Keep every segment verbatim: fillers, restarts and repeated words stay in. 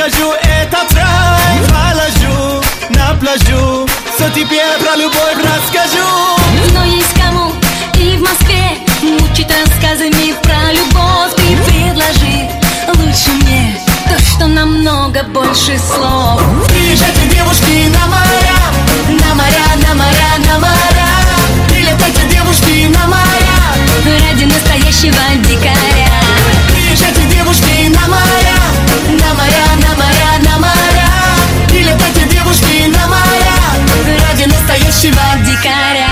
скажу, этот рай. Положу на пляжу, что тебе про любовь расскажу. Но есть кому и в Москве мучить рассказами про любовь. Ты предложи лучше мне то, что намного больше слов. Приезжайте, девушки, на моря, На моря, на моря, на моря. прилетайте, девушки, на моря, Ради настоящего дикаря. приезжайте, девушки, на моря, На моря, на моря, на моря. прилетайте, девушки, на моря, Ради настоящего дикаря.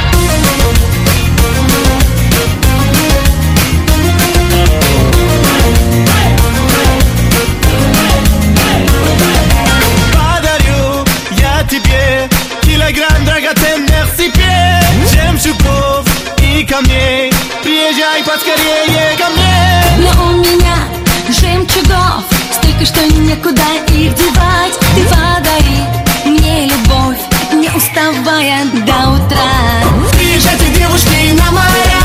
подарю я тебе килограмм драгоценных цепей, жемчугов и камней. Приезжай поскорее ко мне. Но у меня жемчугов столько, что некуда их девать. Ты подари мне любовь, не уставая до утра. Приезжайте, девушки, на моря,